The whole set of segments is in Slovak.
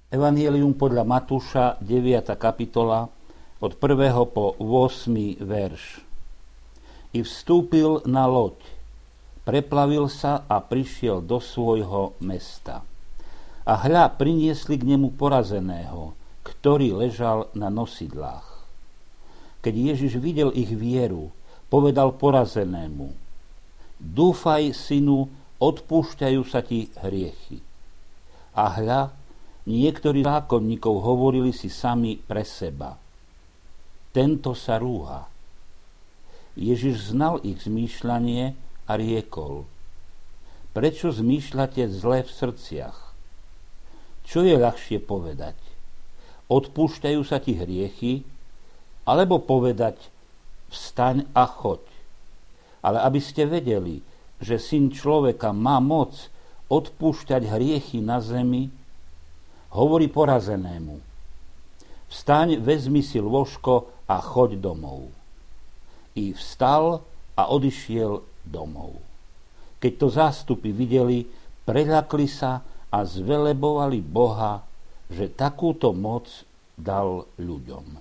Evanjelium podľa Matúša, 9. kapitola, od 1. po 8. verš. I vstúpil na loď, preplavil sa a prišiel do svojho mesta. A hľa, priniesli k nemu porazeného, ktorý ležal na nosidlách. Keď Ježiš videl ich vieru, povedal porazenému: Dúfaj, synu, odpúšťajú sa ti hriechy. A hľa, niektorí zákonníkov hovorili si sami pre seba: Tento sa rúha. Ježiš znal ich zmýšľanie a riekol: Prečo zmýšľate zle v srdciach? Čo je ľahšie povedať? Odpúšťajú sa ti hriechy, alebo povedať: Vstaň a choď. Ale aby ste vedeli, že Syn človeka má moc odpúšťať hriechy na zemi, hovorí porazenému: Vstaň, vezmi si lôžko a choď domov. I vstal a odišiel domov. Keď to zástupy videli, preľakli sa a zvelebovali Boha, že takúto moc dal ľuďom.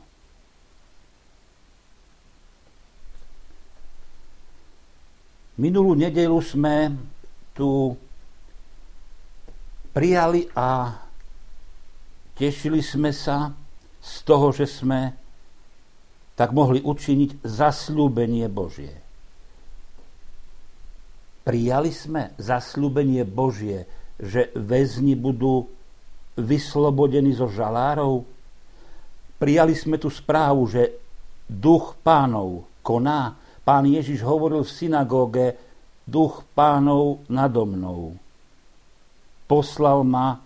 Minulú nedeľu sme tu prijali a tešili sme sa z toho, že sme tak mohli učiniť zasľúbenie Božie. Prijali sme zasľúbenie Božie, že väzni budú vyslobodení zo žalárov. Prijali sme tú správu, že duch Pánov koná. Pán Ježiš hovoril v synagóge: Duch Pánov nado mnou. Poslal ma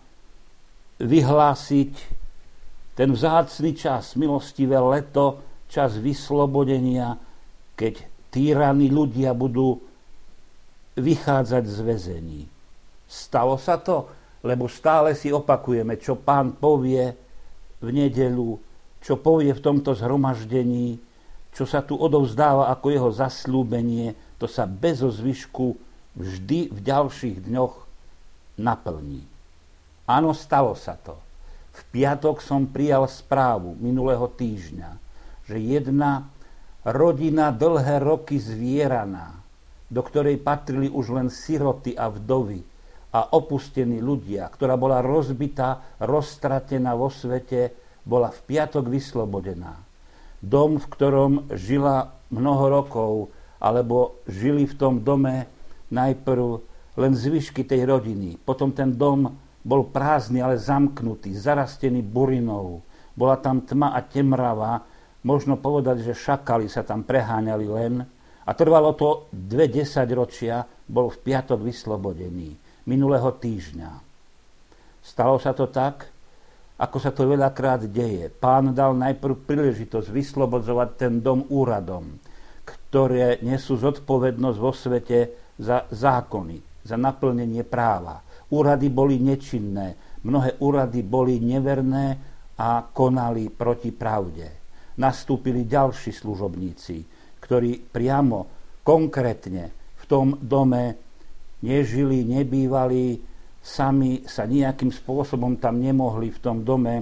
vyhlásiť ten vzácny čas, milostivé leto, čas vyslobodenia, keď týraní ľudia budú vychádzať z väzení. Stalo sa to, lebo stále si opakujeme, čo Pán povie v nedeľu, čo povie v tomto zhromaždení, čo sa tu odovzdáva ako jeho zasľúbenie, to sa bez zvyšku vždy v ďalších dňoch naplní. Áno, stalo sa to. V piatok som prijal správu minulého týždňa, že jedna rodina dlhé roky zvieraná, do ktorej patrili už len siroty a vdovy a opustení ľudia, ktorá bola rozbitá, roztratená vo svete, bola v piatok vyslobodená. Dom, v ktorom žila mnoho rokov, alebo žili v tom dome najprv len zvyšky tej rodiny. Potom ten dom bol prázdny, ale zamknutý, zarastený burinou. Bola tam tma a temrava, možno povedať, že šakali sa tam preháňali len. A trvalo to 20 ročia, bol v piatok vyslobodený, minulého týždňa. Stalo sa to tak, ako sa to veľakrát deje. Pán dal najprv príležitosť vyslobodzovať ten dom úradom, ktoré nesú zodpovednosť vo svete za zákony, za naplnenie práva. Úrady boli nečinné, mnohé úrady boli neverné a konali proti pravde. Nastúpili ďalší služobníci, ktorí priamo, konkrétne v tom dome nežili, nebývali, sami sa nejakým spôsobom tam nemohli v tom dome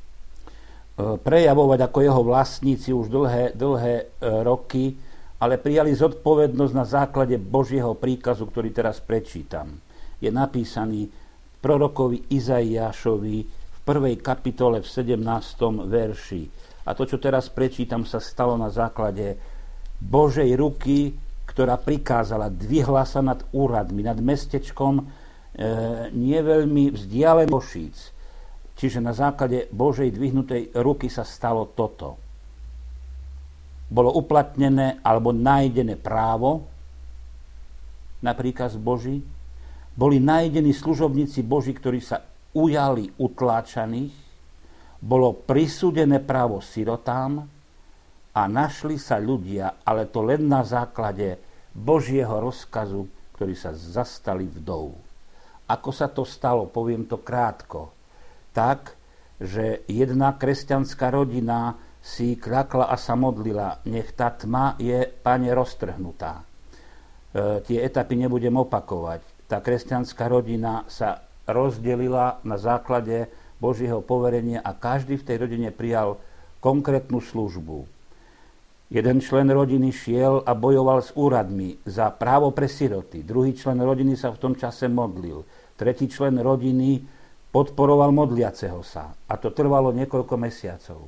prejavovať ako jeho vlastníci už dlhé roky, ale prijali zodpovednosť na základe Božieho príkazu, ktorý teraz prečítam. Je napísaný v prorokovi Izaiášovi v 1. kapitole v 17. verši. A to, čo teraz prečítam, sa stalo na základe Božej ruky, ktorá prikázala, dvihla sa nad úradmi, nad mestečkom nie veľmi vzdialený Košíc. Čiže na základe Božej dvihnutej ruky sa stalo toto. Bolo uplatnené alebo nájdené právo na príkaz Boží. Boli nájdení služobníci Boží, ktorí sa ujali utláčaných. Bolo prisúdené právo sirotám a našli sa ľudia, ale to len na základe Božieho rozkazu, ktorí sa zastali vdov. Ako sa to stalo, poviem to krátko. Tak, že jedna kresťanská rodina si kľakla a sa modlila: nech tá tma je, Pane, roztrhnutá. Tie etapy nebudem opakovať. Tá kresťanská rodina sa rozdelila na základe Božieho poverenia a každý v tej rodine prijal konkrétnu službu. Jeden člen rodiny šiel a bojoval s úradmi za právo pre siroty. Druhý člen rodiny sa v tom čase modlil. Tretí člen rodiny podporoval modliaceho sa. A to trvalo niekoľko mesiacov.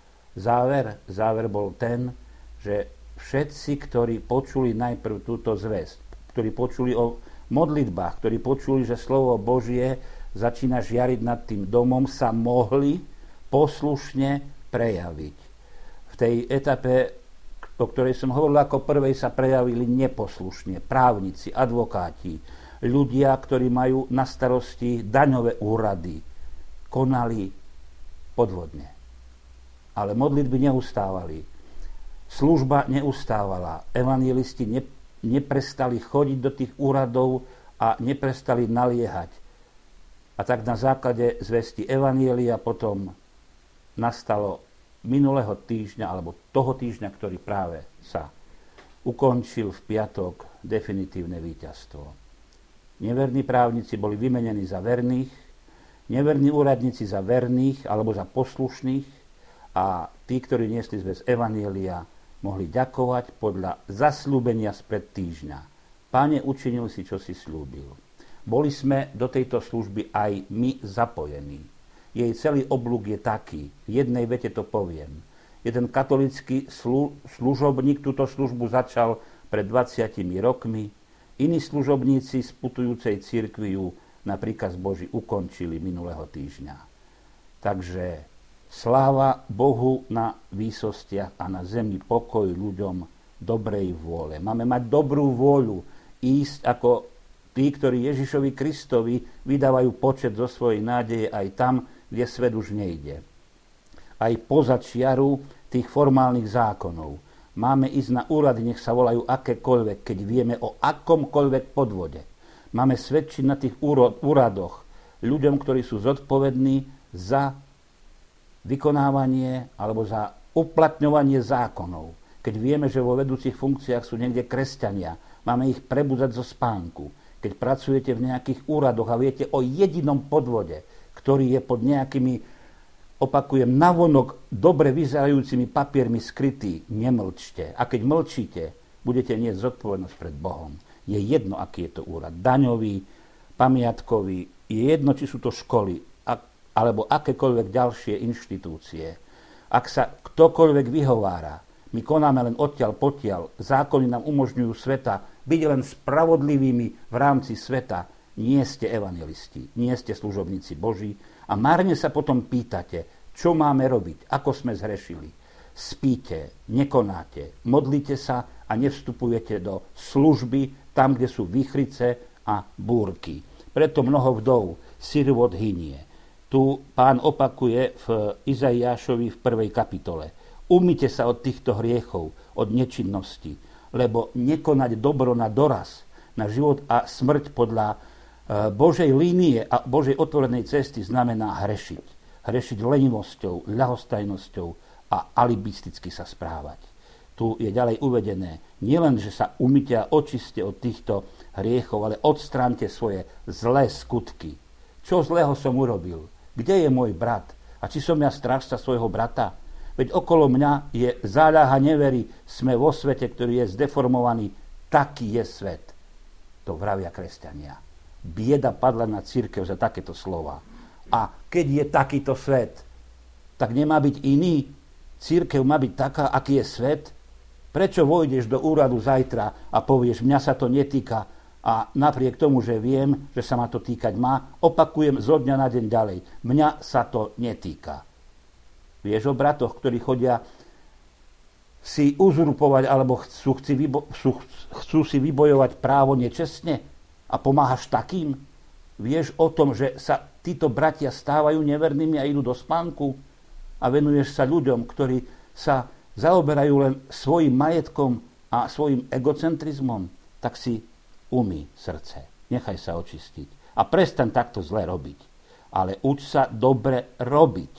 Záver bol ten, že všetci, ktorí počuli najprv túto zvesť, ktorí počuli o modlitbách, ktorí počuli, že slovo Božie začína žiariť nad tým domom, sa mohli poslušne prejaviť. V tej etape, o ktorej som hovoril, ako prvej sa prejavili neposlušne právnici, advokáti, ľudia, ktorí majú na starosti daňové úrady, konali podvodne. Ale modlitby neustávali. Služba neustávala. Evanjelisti neprestali chodiť do tých úradov a neprestali naliehať. A tak na základe zvesti evanjelia potom nastalo minulého týždňa, alebo toho týždňa, ktorý práve sa ukončil v piatok, definitívne víťazstvo. Neverní právnici boli vymenení za verných, neverní úradníci za verných alebo za poslušných a tí, ktorí niesli zvesť evanjelia, mohli ďakovať podľa zasľúbenia spred týždňa. Pane, učinil si, čo si slúbil. Boli sme do tejto služby aj my zapojení. Jej celý oblúk je taký, v jednej vete to poviem. Jeden katolícky služobník túto službu začal pred 20 rokmi, iní služobníci z putujúcej cirkvi ju na príkaz Boží ukončili minulého týždňa. Takže sláva Bohu na výsostiach a na zemi pokoj ľuďom dobrej vôle. Máme mať dobrú vôľu ísť ako tí, ktorí Ježišovi Kristovi vydávajú počet zo svojej nádeje aj tam, kde svet už nejde. Aj poza čiaru tých formálnych zákonov. Máme ísť na úrady, nech sa volajú akékoľvek, keď vieme o akomkoľvek podvode. Máme svedčiť na tých úradoch ľuďom, ktorí sú zodpovední za vykonávanie alebo za uplatňovanie zákonov. Keď vieme, že vo vedúcich funkciách sú niekde kresťania, máme ich prebudzať zo spánku. Keď pracujete v nejakých úradoch a viete o jedinom podvode, ktorý je pod nejakými, opakujem, navonok dobre vyzerajúcimi papiermi skrytý, nemlčte. A keď mlčíte, budete niesť zodpovednosť pred Bohom. Je jedno, aký je to úrad. Daňový, pamiatkový, je jedno, či sú to školy, alebo akékoľvek ďalšie inštitúcie. Ak sa ktokoľvek vyhovára, my konáme len odtiaľ potiaľ, zákony nám umožňujú sveta, byť len spravodlivými v rámci sveta, nie ste evanjelisti, nie ste služobníci Boží a márne sa potom pýtate, čo máme robiť, ako sme zhrešili. Spíte, nekonáte, modlite sa a nevstupujete do služby tam, kde sú vichrice a búrky. Preto mnoho vdov sirvot hynie. Tu Pán opakuje v Izaiášovi v 1. kapitole. Umyte sa od týchto hriechov, od nečinnosti, lebo nekonať dobro na doraz, na život a smrť podľa Božej línie a Božej otvorenej cesty znamená hrešiť. Hrešiť lenivosťou, ľahostajnosťou a alibisticky sa správať. Tu je ďalej uvedené, nielen, že sa umyte a očiste od týchto hriechov, ale odstránte svoje zlé skutky. Čo zlého som urobil? Kde je môj brat? A či som ja strážca svojho brata? Veď okolo mňa je záľaha nevery, sme vo svete, ktorý je zdeformovaný. Taký je svet. To vravia kresťania. Bieda padla na cirkev za takéto slova. A keď je takýto svet, tak nemá byť iný. Cirkev má byť taká, aký je svet. Prečo vojdeš do úradu zajtra a povieš, mňa sa to netýka a napriek tomu, že viem, že sa ma to týkať má, opakujem zo dňa na deň ďalej. Mňa sa to netýka. Vieš o bratoch, ktorí chodia si uzurpovať alebo chcú si vybojovať právo nečestne a pomáhaš takým? Vieš o tom, že sa títo bratia stávajú nevernými a idú do spánku a venuješ sa ľuďom, ktorí sa zaoberajú len svojim majetkom a svojim egocentrizmom, tak si umyj srdce, nechaj sa očistiť a prestaň takto zle robiť. Ale uč sa dobre robiť,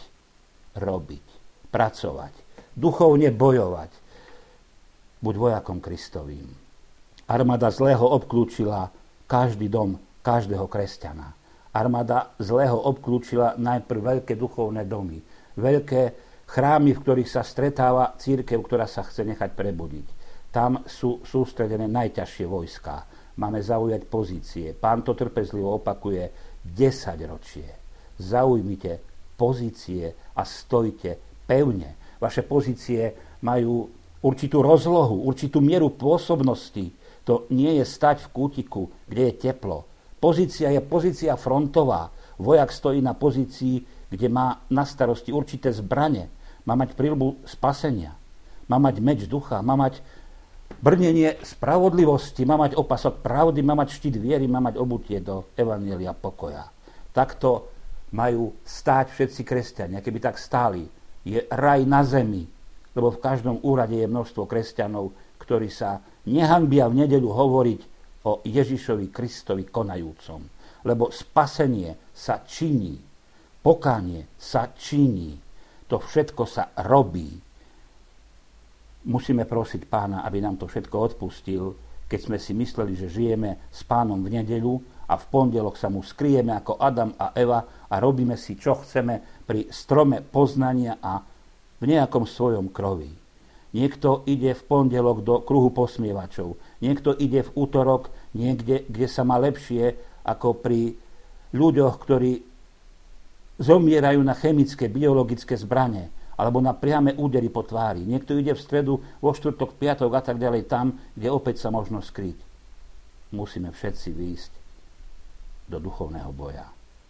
pracovať, duchovne bojovať. Buď vojakom Kristovým. Armáda zlého obklúčila každý dom každého kresťana. Armáda zlého obklúčila najprv veľké duchovné domy, veľké chrámy, v ktorých sa stretáva cirkev, ktorá sa chce nechať prebudiť. Tam sú sústredené najťažšie vojská. Máme zaujať pozície. Pán to trpezlivo opakuje 10 ročie. Zaujmite pozície a stojte pevne. Vaše pozície majú určitú rozlohu, určitú mieru pôsobnosti. To nie je stať v kútiku, kde je teplo. Pozícia je pozícia frontová. Vojak stojí na pozícii, kde má na starosti určité zbrane. Má mať príľbu spasenia. Má mať meč ducha. Má mať brnenie spravodlivosti. Má mať opasok pravdy. Má mať štít viery. Má mať obutie do evanjelia pokoja. Takto majú stáť všetci kresťania. Keby tak stáli, je raj na zemi. Lebo v každom úrade je množstvo kresťanov, ktorí sa nehanbia v nedeľu hovoriť o Ježišovi Kristovi konajúcom. Lebo spasenie sa činí. Pokánie sa činí. To všetko sa robí. Musíme prosiť Pána, aby nám to všetko odpustil, keď sme si mysleli, že žijeme s Pánom v nedeľu a v pondelok sa mu skryjeme ako Adam a Eva a robíme si, čo chceme pri strome poznania a v nejakom svojom kroví. Niekto ide v pondelok do kruhu posmievačov. Niekto ide v útorok niekde, kde sa má lepšie, ako pri ľuďoch, ktorí zomierajú na chemické, biologické zbrane alebo na priame údery po tvári. Niekto ide v stredu, vo štvrtok, piatok a tak ďalej tam, kde opäť sa možno skryť. Musíme všetci výjsť do duchovného boja.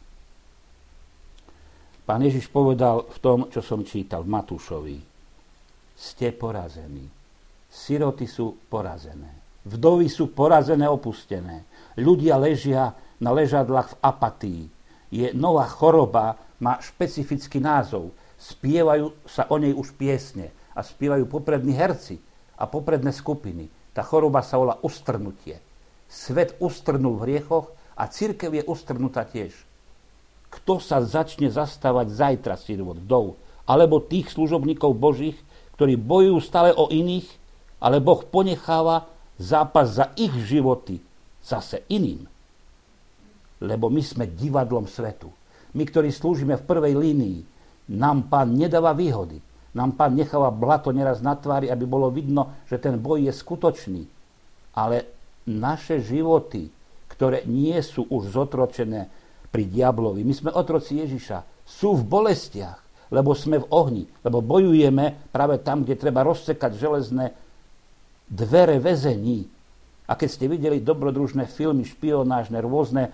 Pán Ježiš povedal v tom, čo som čítal v Matúšovi: ste porazení. Siroty sú porazené. Vdovy sú porazené, opustené. Ľudia ležia na ležadlách v apatii. Je nová choroba, má špecifický názov. Spievajú sa o nej už piesne a spievajú poprední herci a popredné skupiny. Tá choroba sa volá ustrnutie. Svet ustrnul v hriechoch a cirkev je ustrnutá tiež. Kto sa začne zastávať zajtra sirvot, vdov, alebo tých služobníkov Božích, ktorí bojujú stále o iných, ale Boh ponecháva zápas za ich životy zase iným. Lebo my sme divadlom svetu. My, ktorí slúžime v prvej línii, nám Pán nedáva výhody. Nám Pán necháva blato neraz na tvári, aby bolo vidno, že ten boj je skutočný. Ale naše životy, ktoré nie sú už zotročené pri diablovi, my sme otroci Ježiša, sú v bolestiach, lebo sme v ohni, lebo bojujeme práve tam, kde treba rozsekať železné dvere väzení. A keď ste videli dobrodružné filmy, špionážne, rôzne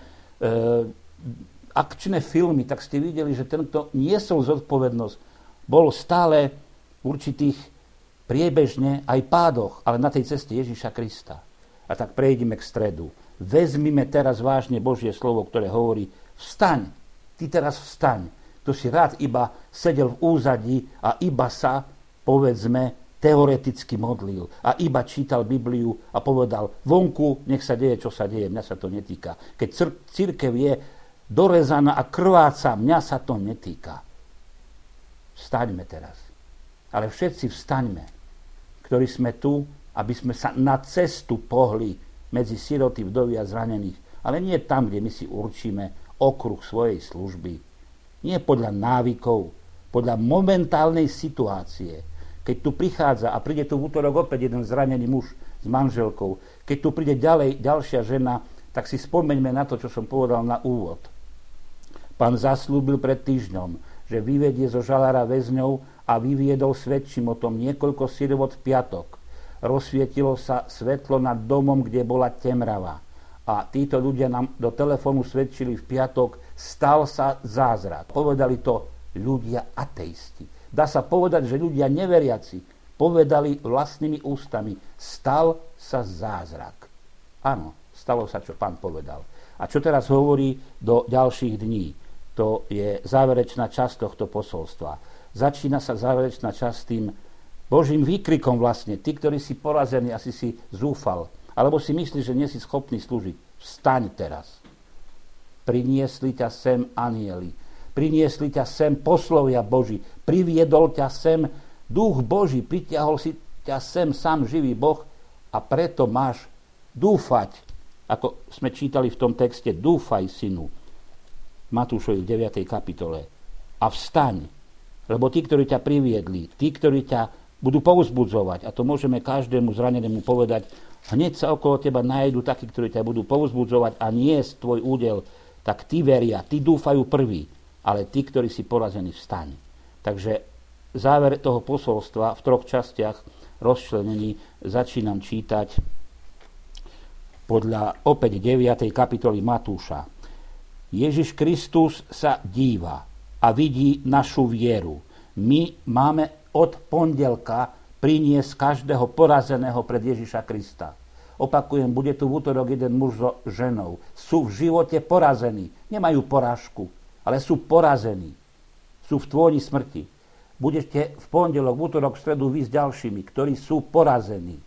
akčné filmy, tak ste videli, že tento niesol zodpovednosť. Bol stále v určitých priebežne aj pádoch, ale na tej ceste Ježiša Krista. A tak prejdime k stredu. Vezmime teraz vážne Božie slovo, ktoré hovorí: vstaň, ty teraz vstaň. Kto si rád iba sedel v úzadí a iba sa, povedzme, teoreticky modlil a iba čítal Bibliu a povedal: vonku nech sa deje, čo sa deje, mňa sa to netýka. Keď cirkev je dorezaná a krváca, mňa sa to netýka. Vstaňme teraz. Ale všetci vstaňme, ktorí sme tu, aby sme sa na cestu pohli medzi siroty, vdovy a zranených. Ale nie tam, kde my si určíme okruh svojej služby. Nie podľa návykov, podľa momentálnej situácie. Keď tu prichádza a príde tu v útorok opäť jeden zranený muž s manželkou, keď tu príde ďalej ďalšia žena, tak si spomeňme na to, čo som povedal na úvod. Pán zaslúbil pred týždňom, že vyvedie zo žalára väzňov a vyviedol, svedčím o tom, niekoľko sirvot v piatok. Rozsvietilo sa svetlo nad domom, kde bola temrava. A títo ľudia nám do telefónu svedčili v piatok: stal sa zázrak. Povedali to ľudia ateisti. Dá sa povedať, že ľudia neveriaci povedali vlastnými ústami: stal sa zázrak. Áno, stalo sa, čo Pán povedal. A čo teraz hovorí do ďalších dní? To je záverečná časť tohto posolstva. Začína sa záverečná časť tým Božím výkrikom vlastne. Tí, ktorí si porazený, asi si zúfal. Alebo si myslíš, že nie si schopný slúžiť. Vstaň teraz. Priniesli ťa sem anjeli. Priniesli ťa sem poslovia Boží. Priviedol ťa sem Duch Boží. Pritiahol si ťa sem sám živý Boh a preto máš dúfať. Ako sme čítali v tom texte: dúfaj, synu. Matúšovi v 9. kapitole. A vstaň, lebo tí, ktorí ťa priviedli, tí, ktorí ťa budú povzbudzovať, a to môžeme každému zranenému povedať, hneď sa okolo teba nájdu takí, ktorí ťa budú povzbudzovať a niesť tvoj údel, tak tí veria, tí dúfajú prví, ale tí, ktorí si porazení, vstaň. Takže záver toho posolstva v 3 častiach rozčlenení začínam čítať podľa opäť 9. kapitoly Matúša. Ježiš Kristus sa díva a vidí našu vieru. My máme od pondelka priniesť každého porazeného pred Ježiša Krista. Opakujem, bude tu v útorok jeden muž so ženou. Sú v živote porazení. Nemajú porážku, ale sú porazení. Sú v tôni smrti. Budete v pondelok, v útorok, v stredu vy s ďalšími, ktorí sú porazení.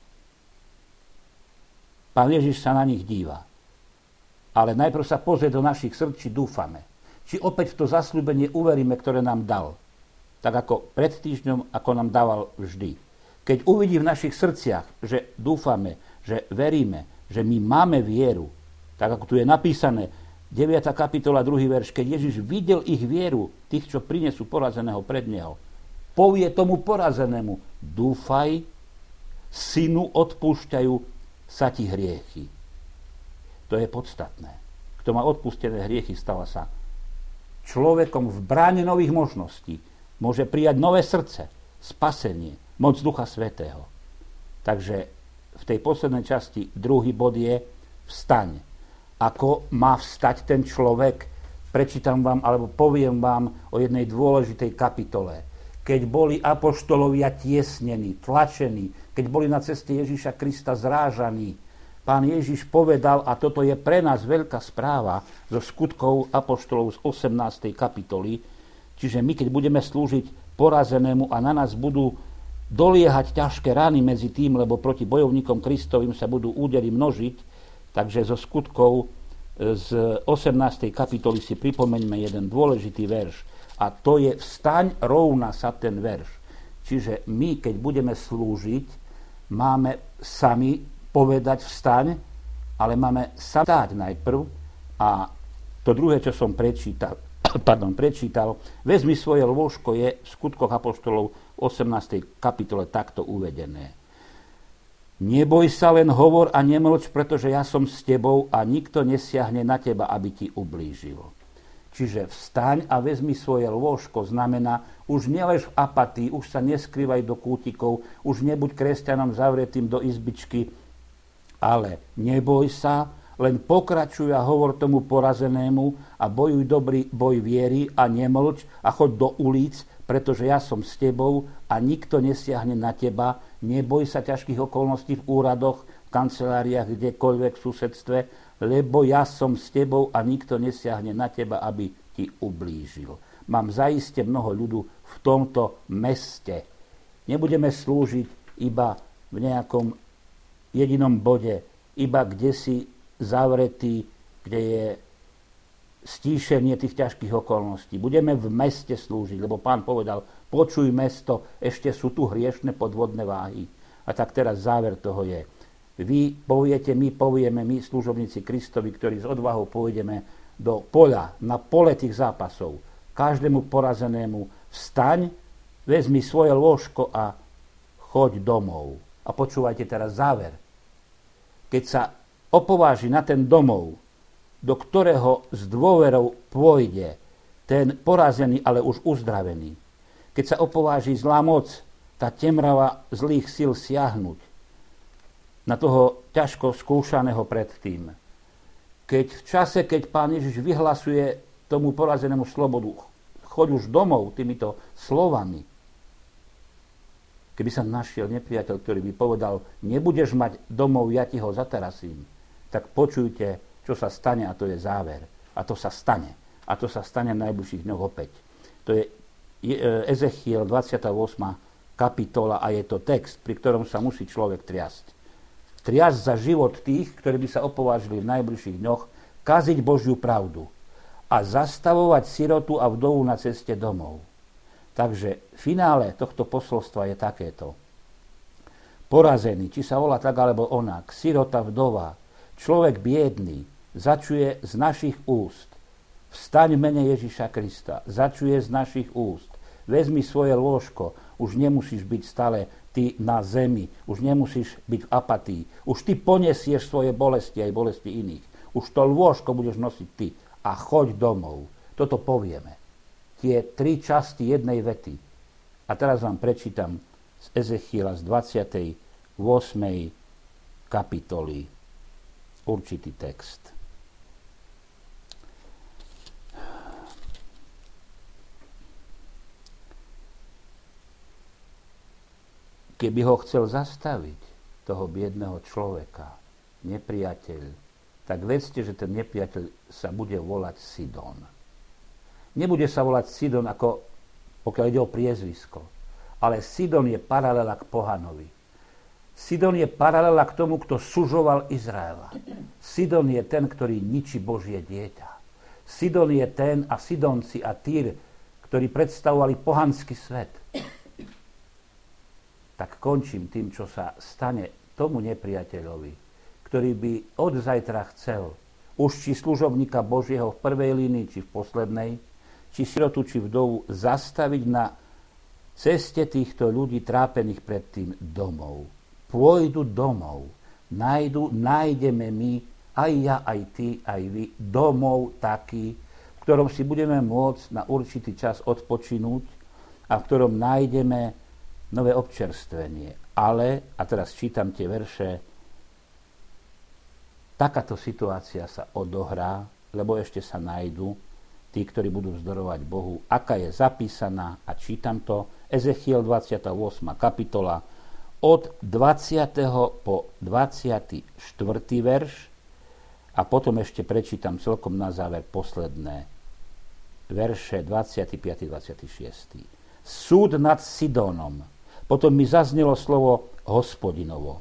Pán Ježiš sa na nich díva. Ale najprv sa pozrie do našich srdc, či dúfame. Či opäť v to zasľúbenie uveríme, ktoré nám dal. Tak ako pred týždňom, ako nám dával vždy. Keď uvidí v našich srdciach, že dúfame, že veríme, že my máme vieru, tak ako tu je napísané, 9. kapitola, 2. verš, keď Ježiš videl ich vieru, tých, čo prinesú porazeného pred neho, povie tomu porazenému, dúfaj, synu, odpúšťajú sa ti hriechy. To je podstatné. Kto má odpustené hriechy, stala sa človekom v bráne nových možností. Môže prijať nové srdce, spasenie, moc Ducha Svätého. Takže v tej poslednej časti druhý bod je vstaň. Ako má vstať ten človek? Prečítam vám, alebo poviem vám o jednej dôležitej kapitole. Keď boli apoštolovia tiesnení, tlačení, keď boli na ceste Ježiša Krista zrážaní, Pán Ježiš povedal, a toto je pre nás veľká správa zo skutkov apoštolov z 18. kapitoly, čiže my, keď budeme slúžiť porazenému a na nás budú doliehať ťažké rany medzi tým, lebo proti bojovníkom Kristovým sa budú údery množiť, takže zo skutkov z 18. kapitoly si pripomeňme jeden dôležitý verš. A to je vstaň, rovná sa ten verš. Čiže my, keď budeme slúžiť, máme sami povedať vstaň, ale máme sa stáť najprv. A to druhé, čo som prečítal, vezmi svoje lôžko, je v skutkoch apoštolov 18. kapitole takto uvedené. Neboj sa, len hovor a nemlč, pretože ja som s tebou a nikto nesiahne na teba, aby ti ublížil. Čiže vstaň a vezmi svoje lôžko, znamená, už nelež v apatii, už sa neskrývaj do kútikov, už nebuď kresťanom zavretým do izbičky, ale neboj sa, len pokračuj a hovor tomu porazenému a bojuj dobrý boj viery a nemlč a choď do ulic, pretože ja som s tebou a nikto nesiahne na teba. Neboj sa ťažkých okolností v úradoch, v kanceláriách, kdekoľvek v susedstve, lebo ja som s tebou a nikto nesiahne na teba, aby ti ublížil. Mám zaiste mnoho ľudu v tomto meste. Nebudeme slúžiť iba v nejakom jedinom bode, iba kde si zavretý, kde je stíšenie tých ťažkých okolností. Budeme v meste slúžiť, lebo Pán povedal, počuj mesto, ešte sú tu hriešne podvodné váhy. A tak teraz záver toho je. Vy poviete, my povieme, my služobníci Kristovi, ktorí s odvahou pôjdeme do poľa, na pole tých zápasov. Každému porazenému vstaň, vezmi svoje lôžko a choď domov. A počúvajte teraz záver. Keď sa opováži na ten domov, do ktorého s dôverou pôjde ten porazený, ale už uzdravený. Keď sa opováži zlá moc, tá temrava zlých síl siahnuť na toho ťažko skúšaného predtým. Keď v čase, keď Pán Ježiš vyhlasuje tomu porazenému slobodu, choď už domov týmito slovami, keby sa našiel nepriateľ, ktorý by povedal, nebudeš mať domov, ja ti ho zatarasím, tak počujte, čo sa stane, a to je záver. A to sa stane. A to sa stane v najbližších dňoch opäť. To je Ezechiel 28. kapitola a je to text, pri ktorom sa musí človek triasť. Triasť za život tých, ktorí by sa opovážili v najbližších dňoch, kaziť Božiu pravdu a zastavovať sirotu a vdovu na ceste domov. Takže finále tohto posolstva je takéto. Porazený, či sa volá tak alebo onak, sirota, vdova, človek biedný, začuje z našich úst. Vstaň v mene Ježiša Krista, začuje z našich úst. Vezmi svoje lôžko, už nemusíš byť stále ty na zemi, už nemusíš byť v apatii, už ty poniesieš svoje bolesti aj bolesti iných. Už to lôžko budeš nosiť ty a choď domov. Toto povieme. Tie 3 časti jednej vety. A teraz vám prečítam z Ezechiela z 28. kapitoly určitý text. Keby ho chcel zastaviť, toho biedného človeka, nepriateľ, tak vedzte, že ten nepriateľ sa bude volať Sidon. Nebude sa volať Sidon, ako pokiaľ ide o priezvisko, ale Sidon je paralela k pohanovi. Sidon je paralela k tomu, kto sužoval Izraela. Sidon je ten, ktorý ničí Božie dieťa. Sidon je ten a Sidonci a Týr, ktorí predstavovali pohanský svet. Tak končím tým, čo sa stane tomu nepriateľovi, ktorý by od zajtra chcel, už či služobníka Božieho v prvej línii, či v poslednej, či sirotu, či vdovu, zastaviť na ceste týchto ľudí trápených predtým domov. Pôjdu domov, nájdeme my, aj ja, aj ty, aj vy, domov taký, v ktorom si budeme môcť na určitý čas odpočinúť a v ktorom nájdeme nové občerstvenie. Ale, a teraz čítam tie verše, takáto situácia sa odohrá, lebo ešte sa nájdu tí, ktorí budú vzdorovať Bohu, aká je zapísaná, a čítam to, Ezechiel 28. kapitola, od 20. po 24. verš, a potom ešte prečítam celkom na záver posledné verše 25. 26. Súd nad Sidonom. Potom mi zaznelo slovo Hospodinovo.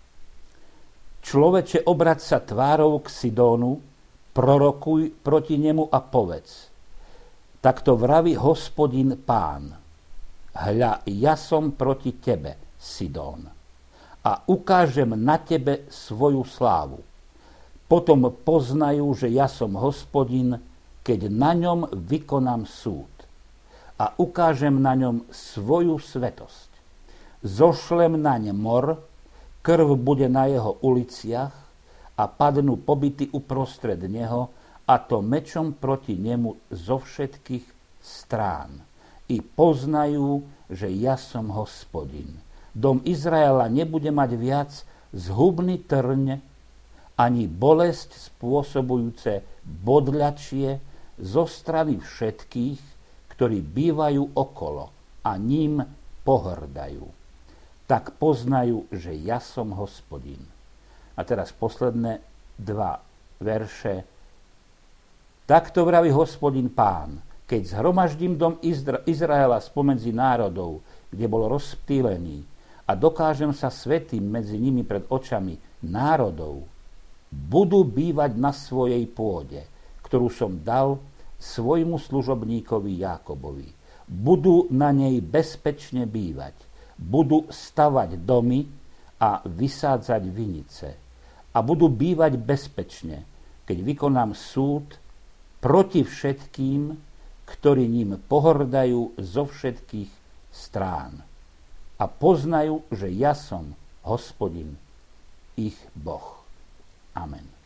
Človeče, obrať sa tvárou k Sidónu, prorokuj proti nemu a povedz. Takto vraví Hospodin Pán. Hľa, ja som proti tebe, Sidón, a ukážem na tebe svoju slávu. Potom poznajú, že ja som Hospodin, keď na ňom vykonám súd a ukážem na ňom svoju svetosť. Zošlem naň mor, krv bude na jeho uliciach a padnú pobyty uprostred neho, a to mečom proti nemu zo všetkých strán. I poznajú, že ja som Hospodin. Dom Izraela nebude mať viac zhubný trň, ani bolesť spôsobujúce bodľačie zo strany všetkých, ktorí bývajú okolo a ním pohrdajú. Tak poznajú, že ja som Hospodin. A teraz posledné 2 verše. Takto vraví Hospodin Pán, keď zhromaždím dom Izraela spomedzi národov, kde bol rozptýlený, a dokážem sa svätým medzi nimi pred očami národov, budú bývať na svojej pôde, ktorú som dal svojmu služobníkovi Jákobovi. Budú na nej bezpečne bývať. Budú stavať domy a vysádzať vinice. A budú bývať bezpečne, keď vykonám súd proti všetkým, ktorí ním pohordajú zo všetkých strán. A poznajú, že ja som Hospodin, ich Boh. Amen.